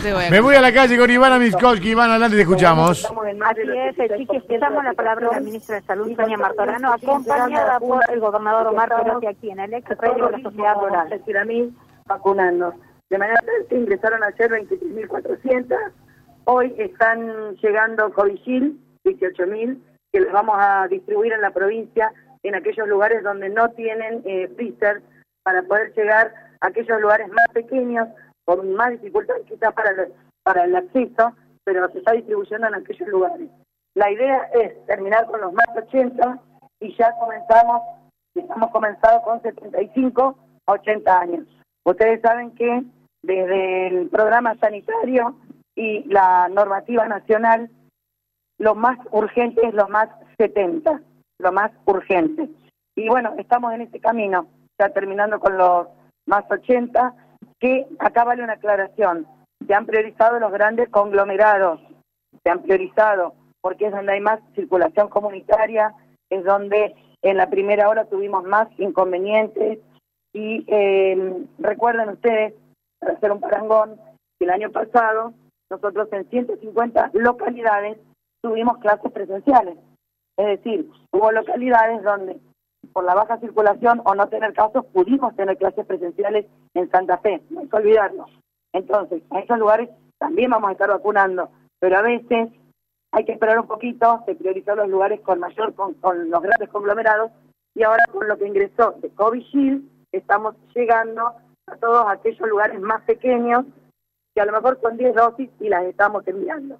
te voy a Me voy a la calle con Ivana Miskolski. Ivana, adelante, te escuchamos. Así es, Chiqui, escuchamos la palabra de la ministra de Salud, Sonia Martorano, acompañada por el gobernador Omar Perotti aquí en el ex-predio de la Sociedad Rural. Vacunando. De manera que ingresaron ayer 23.400, hoy están llegando Covishield, 18.000, que les vamos a distribuir en la provincia, en aquellos lugares donde no tienen freezer, para poder llegar a aquellos lugares más pequeños, con más dificultad quizás para el acceso, pero se está distribuyendo en aquellos lugares. La idea es terminar con los más 80 y ya hemos comenzado con 75 a 80 años. Ustedes saben que desde el programa sanitario y la normativa nacional, lo más urgente es lo más 70, lo más urgente. Y bueno, estamos en este camino, ya terminando con los más 80, que acá vale una aclaración. Se han priorizado los grandes conglomerados, se han priorizado porque es donde hay más circulación comunitaria, es donde en la primera hora tuvimos más inconvenientes. Y recuerden ustedes, para hacer un parangón, que el año pasado nosotros en 150 localidades tuvimos clases presenciales. Es decir, hubo localidades donde por la baja circulación o no tener casos pudimos tener clases presenciales en Santa Fe, no hay que olvidarlo. Entonces, a esos lugares también vamos a estar vacunando, pero a veces hay que esperar un poquito, se priorizan los lugares con los grandes conglomerados, y ahora con lo que ingresó de Covishield, estamos llegando a todos aquellos lugares más pequeños, que a lo mejor son 10 dosis y las estamos enviando.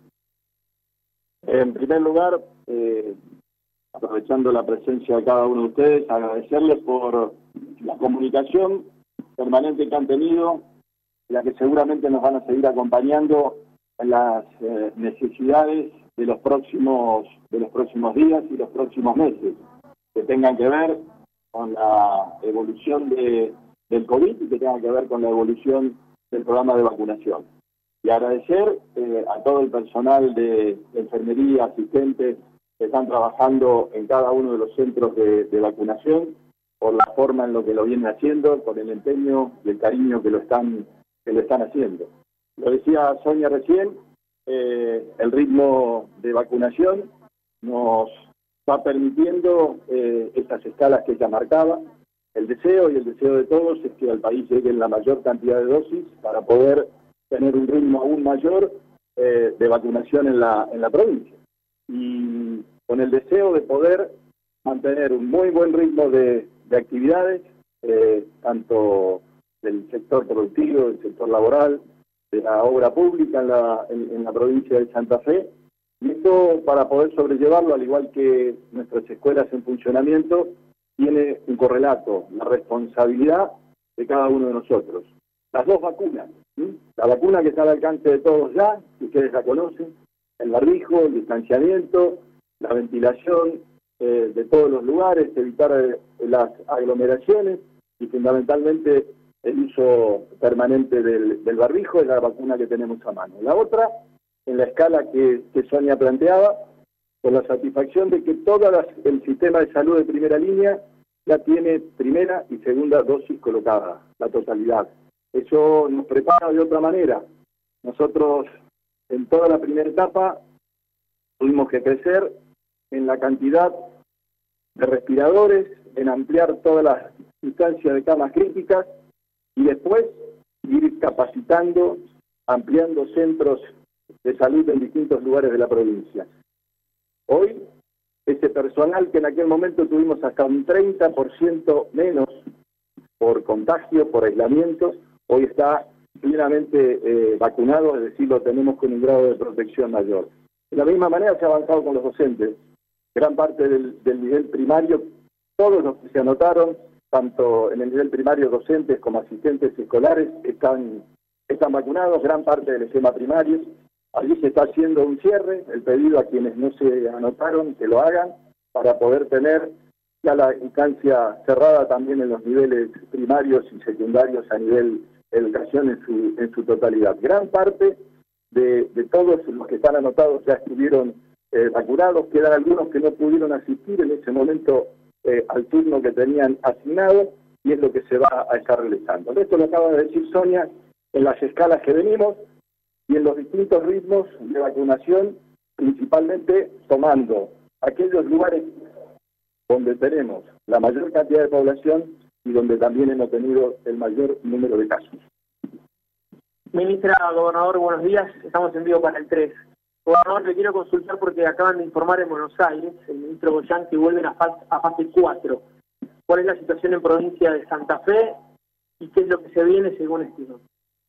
En primer lugar, aprovechando la presencia de cada uno de ustedes, agradecerles por la comunicación permanente que han tenido, la que seguramente nos van a seguir acompañando en las necesidades de los próximos días y los próximos meses, que tengan que ver con la evolución del COVID y que tengan que ver con la evolución del programa de vacunación. Y agradecer a todo el personal de enfermería, asistentes, que están trabajando en cada uno de los centros de vacunación, por la forma en lo que lo vienen haciendo, por el empeño y el cariño que lo están haciendo. Lo decía Sonia recién, el ritmo de vacunación nos va permitiendo estas escalas que ella marcaba. El deseo de todos es que al país lleguen la mayor cantidad de dosis para poder tener un ritmo aún mayor de vacunación en la provincia. Y con el deseo de poder mantener un muy buen ritmo de actividades, tanto del sector productivo, del sector laboral, de la obra pública en la provincia de Santa Fe, y esto para poder sobrellevarlo, al igual que nuestras escuelas en funcionamiento, tiene un correlato, la responsabilidad de cada uno de nosotros. Las dos vacunas, la vacuna que está al alcance de todos ya, que ustedes la conocen, el barbijo, el distanciamiento, la ventilación de todos los lugares, evitar las aglomeraciones y fundamentalmente el uso permanente del barbijo es la vacuna que tenemos a mano. La otra, en la escala que Sonia planteaba, con la satisfacción de que todo el sistema de salud de primera línea ya tiene primera y segunda dosis colocada, la totalidad. Eso nos prepara de otra manera. Nosotros, en toda la primera etapa, tuvimos que crecer en la cantidad de respiradores, en ampliar todas las instancias de camas críticas y después ir capacitando, ampliando centros de salud en distintos lugares de la provincia. Hoy, ese personal que en aquel momento tuvimos hasta un 30% menos por contagio, por aislamiento, hoy está plenamente vacunado, es decir, lo tenemos con un grado de protección mayor. De la misma manera se ha avanzado con los docentes. Gran parte del nivel primario, todos los que se anotaron, tanto en el nivel primario docentes como asistentes escolares, están vacunados, gran parte del esquema primario. Allí se está haciendo un cierre, el pedido a quienes no se anotaron que lo hagan, para poder tener ya la instancia cerrada también en los niveles primarios y secundarios a nivel educación en su totalidad. Gran parte de todos los que están anotados ya estuvieron vacunados, quedan algunos que no pudieron asistir en ese momento al turno que tenían asignado, y es lo que se va a estar realizando. Esto lo acaba de decir Sonia, en las escalas que venimos, y en los distintos ritmos de vacunación, principalmente tomando aquellos lugares donde tenemos la mayor cantidad de población y donde también hemos tenido el mayor número de casos. Ministra, gobernador, buenos días. Estamos en vivo para el 3. Gobernador, le quiero consultar porque acaban de informar en Buenos Aires, el ministro Goyan, que vuelven a fase 4. ¿Cuál es la situación en provincia de Santa Fe y qué es lo que se viene según estiman?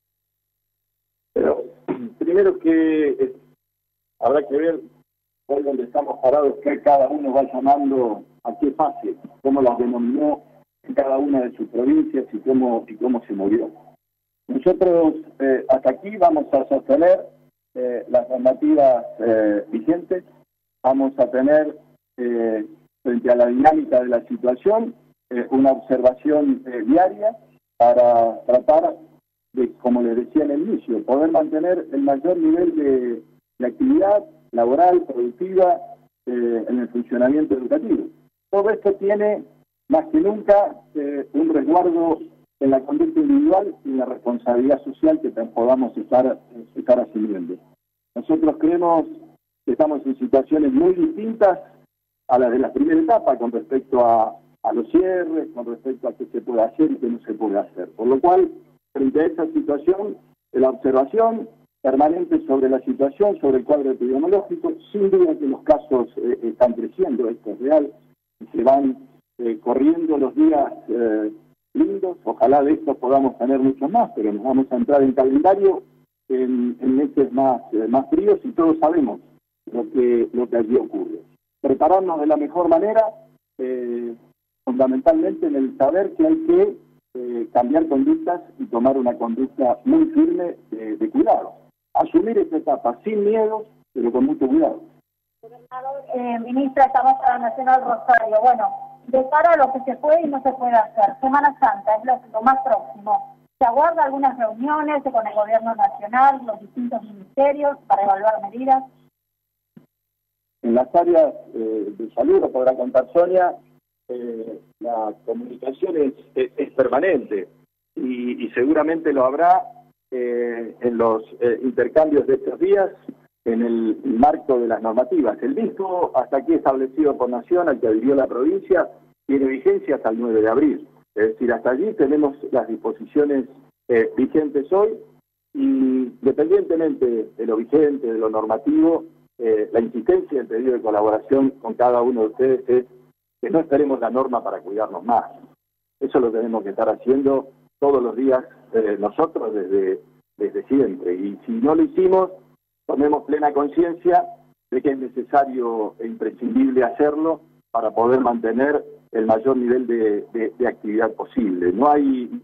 Pero primero que habrá que ver hoy donde estamos parados, que cada uno va llamando a qué fase, cómo las denominó en cada una de sus provincias y cómo se movió. Nosotros hasta aquí vamos a sostener las normativas vigentes, vamos a tener frente a la dinámica de la situación una observación diaria para tratar de, como les decía en el inicio, poder mantener el mayor nivel de actividad laboral, productiva, en el funcionamiento educativo. Todo esto tiene, más que nunca, un resguardo en la conducta individual y en la responsabilidad social que podamos estar asumiendo. Nosotros creemos que estamos en situaciones muy distintas a las de la primera etapa con respecto a los cierres, con respecto a qué se puede hacer y qué no se puede hacer. Por lo cual, frente a esa situación, la observación permanente sobre la situación, sobre el cuadro epidemiológico, sin duda que los casos están creciendo, esto es real, y se van corriendo los días lindos, ojalá de estos podamos tener muchos más, pero nos vamos a entrar en calendario en meses más fríos y todos sabemos lo que allí ocurre. Prepararnos de la mejor manera, fundamentalmente en el saber que hay que cambiar conductas y tomar una conducta muy firme de cuidado. Asumir esta etapa sin miedo, pero con mucho cuidado. Ministra, estamos en la Nacional Rosario. Bueno, de cara a lo que se puede y no se puede hacer, Semana Santa es lo más próximo. ¿Se aguarda algunas reuniones con el gobierno nacional, los distintos ministerios, para evaluar medidas? En las áreas de salud, lo podrá contar Sonia, la comunicación es permanente y seguramente lo habrá en los intercambios de estos días en el marco de las normativas. El disco hasta aquí establecido por Nación, al que adhirió la provincia, tiene vigencia hasta el 9 de abril. Es decir, hasta allí tenemos las disposiciones vigentes hoy y independientemente de lo vigente, de lo normativo, la insistencia y el pedido de colaboración con cada uno de ustedes es que no esperemos la norma para cuidarnos más. Eso lo tenemos que estar haciendo todos los días nosotros desde siempre. Y si no lo hicimos, tomemos plena conciencia de que es necesario e imprescindible hacerlo para poder mantener el mayor nivel de actividad posible. No hay...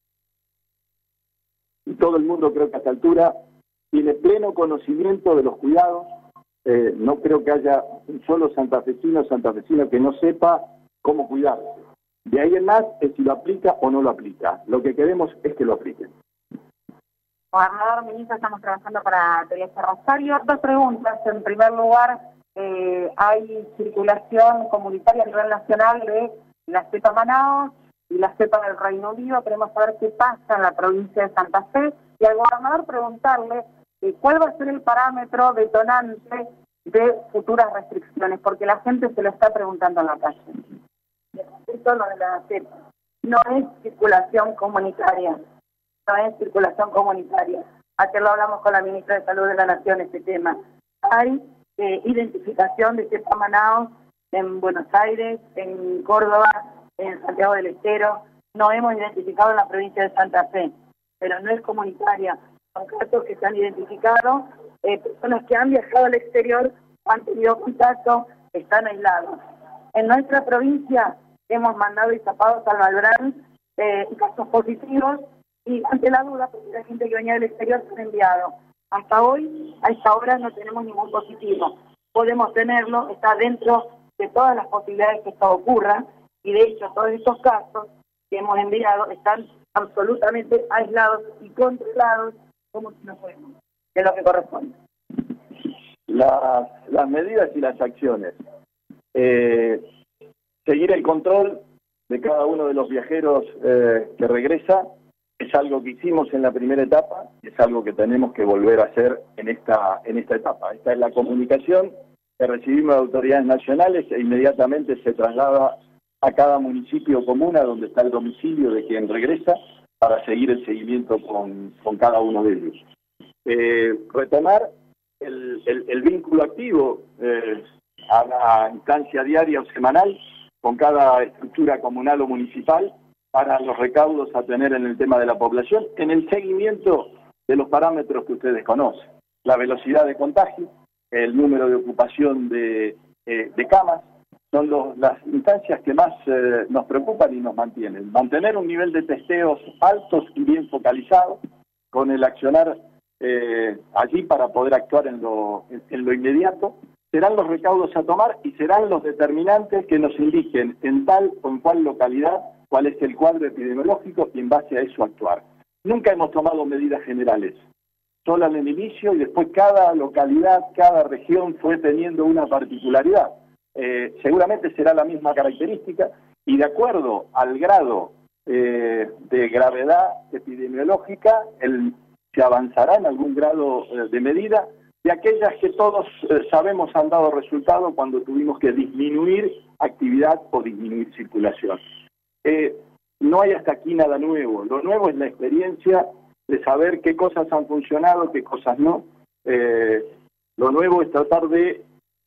Y todo el mundo creo que a esta altura tiene pleno conocimiento de los cuidados. No creo que haya un solo santafesino que no sepa cómo cuidarse. De ahí en más es si lo aplica o no lo aplica. Lo que queremos es que lo apliquen. Gobernador, ministro, estamos trabajando para Teoría Rosario. Dos preguntas. En primer lugar, hay circulación comunitaria a nivel nacional de la cepa Manaos y la cepa del Reino Unido. Queremos saber qué pasa en la provincia de Santa Fe. Y al gobernador preguntarle cuál va a ser el parámetro detonante de futuras restricciones, porque la gente se lo está preguntando en la calle. Esto no de la cepa. No es circulación comunitaria. No es circulación comunitaria. Ayer lo hablamos con la ministra de Salud de la Nación, este tema. Hay identificación de cepa Manaos en Buenos Aires, en Córdoba, en Santiago del Estero. No hemos identificado en la provincia de Santa Fe, pero no es comunitaria. Son casos que se han identificado, personas que han viajado al exterior, han tenido contacto, están aislados. En nuestra provincia hemos mandado hisopados al Malbrán, casos positivos, y ante la duda, porque la gente que venía del exterior se ha enviado. Hasta hoy, a esta hora, no tenemos ningún positivo. Podemos tenerlo, está dentro de todas las posibilidades que esto ocurra, y de hecho todos estos casos que hemos enviado están absolutamente aislados y controlados como si no fuéramos, que es lo que corresponde. Las medidas y las acciones. Seguir el control de cada uno de los viajeros que regresa, es algo que hicimos en la primera etapa y es algo que tenemos que volver a hacer en esta etapa. Esta es la comunicación que recibimos de autoridades nacionales e inmediatamente se traslada a cada municipio o comuna donde está el domicilio de quien regresa para seguir el seguimiento con cada uno de ellos. Retomar el vínculo activo a la instancia diaria o semanal con cada estructura comunal o municipal para los recaudos a tener en el tema de la población, en el seguimiento de los parámetros que ustedes conocen, la velocidad de contagio, el número de ocupación de camas, son las instancias que más nos preocupan y nos mantienen. Mantener un nivel de testeos altos y bien focalizados, con el accionar allí para poder actuar en lo inmediato, serán los recaudos a tomar y serán los determinantes que nos indiquen en tal o en cual localidad cuál es el cuadro epidemiológico y en base a eso actuar. Nunca hemos tomado medidas generales, solo en el inicio y después cada localidad, cada región fue teniendo una particularidad. Seguramente será la misma característica y de acuerdo al grado de gravedad epidemiológica se avanzará en algún grado de medida de aquellas que todos sabemos han dado resultado cuando tuvimos que disminuir actividad o disminuir circulación. No hay hasta aquí nada nuevo. Lo nuevo es la experiencia de saber qué cosas han funcionado, qué cosas no. Lo nuevo es tratar de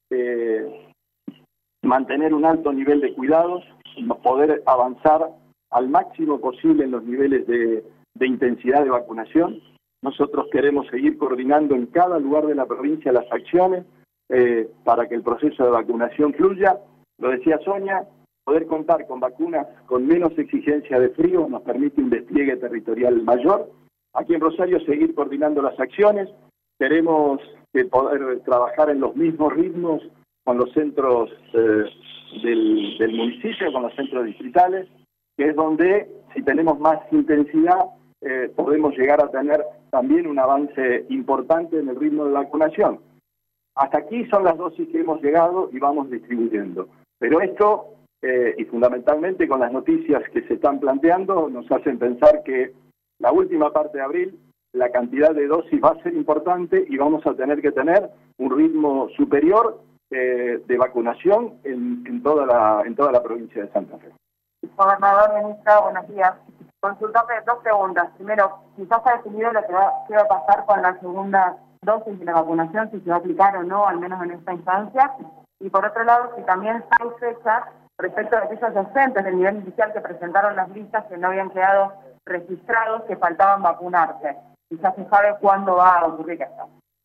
mantener un alto nivel de cuidados, poder avanzar al máximo posible en los niveles de intensidad de vacunación. Nosotros queremos seguir coordinando en cada lugar de la provincia las acciones para que el proceso de vacunación fluya. Lo decía Sonia, poder contar con vacunas con menos exigencia de frío nos permite un despliegue territorial mayor. Aquí en Rosario seguir coordinando las acciones. Queremos poder trabajar en los mismos ritmos con los centros del municipio, con los centros distritales, que es donde, si tenemos más intensidad, podemos llegar a tener también un avance importante en el ritmo de vacunación. Hasta aquí son las dosis que hemos llegado y vamos distribuyendo. Pero esto, y fundamentalmente con las noticias que se están planteando, nos hacen pensar que la última parte de abril, la cantidad de dosis va a ser importante y vamos a tener que tener un ritmo superior de vacunación en toda la provincia de Santa Fe. Gobernador, ministra, buenos días. Consultarle dos preguntas. Primero, quizás ha definido lo que va a pasar con la segunda dosis de la vacunación, si se va a aplicar o no, al menos en esta instancia. Y por otro lado, si también hay fecha respecto a aquellos docentes del nivel inicial que presentaron las listas que no habían quedado registrados, que faltaban vacunarse. Quizás se sabe cuándo va a ocurrir esto.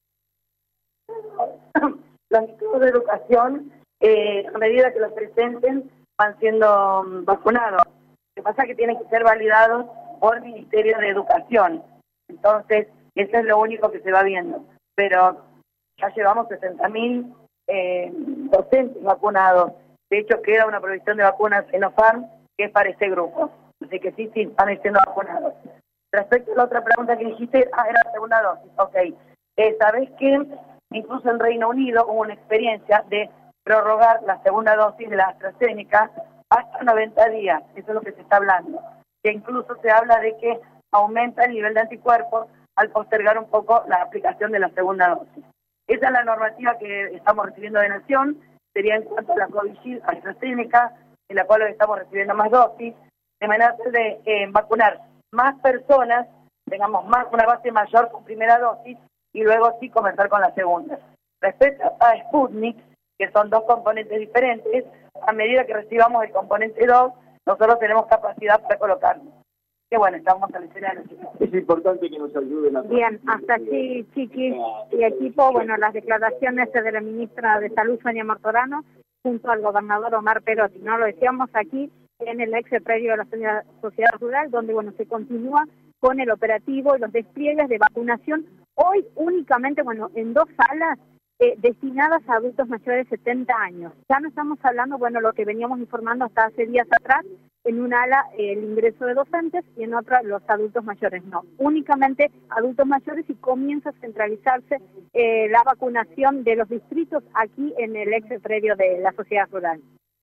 Los institutos de educación, a medida que los presenten, van siendo vacunados. Lo que pasa es que tienen que ser validados por el Ministerio de Educación. Entonces, eso es lo único que se va viendo. Pero ya llevamos 60.000 docentes vacunados. De hecho, queda una provisión de vacunas en OFAM que es para ese grupo. Así que sí, están siendo vacunados. Respecto a la otra pregunta que dijiste, era la segunda dosis. Ok. ¿Sabés que incluso en Reino Unido hubo una experiencia de prorrogar la segunda dosis de la AstraZeneca hasta 90 días? Eso es lo que se está hablando. Que incluso se habla de que aumenta el nivel de anticuerpos al postergar un poco la aplicación de la segunda dosis. Esa es la normativa que estamos recibiendo de Nación. Sería en cuanto a la Covishield AstraZeneca, en la cual estamos recibiendo más dosis, de manera de vacunar más personas, tengamos una base mayor con primera dosis, y luego sí comenzar con la segunda. Respecto a Sputnik, que son dos componentes diferentes, a medida que recibamos el componente 2, nosotros tenemos capacidad para colocarnos. Que bueno, estamos al escenario. Es importante que nos ayuden a... Bien, hasta aquí, Chiqui y equipo, bueno, las declaraciones de la ministra de Salud, Sonia Martorano, junto al gobernador Omar Perotti, ¿no? Lo decíamos aquí en el ex predio de la Sociedad Rural, donde, bueno, se continúa con el operativo y los despliegues de vacunación. Hoy únicamente, bueno, en 2 salas destinadas a adultos mayores de 70 años. Ya no estamos hablando, bueno, lo que veníamos informando hasta hace días atrás, en un ala el ingreso de docentes y en otra los adultos mayores. No, únicamente adultos mayores, y comienza a centralizarse la vacunación de los distritos aquí en el ex predio de la Sociedad Rural.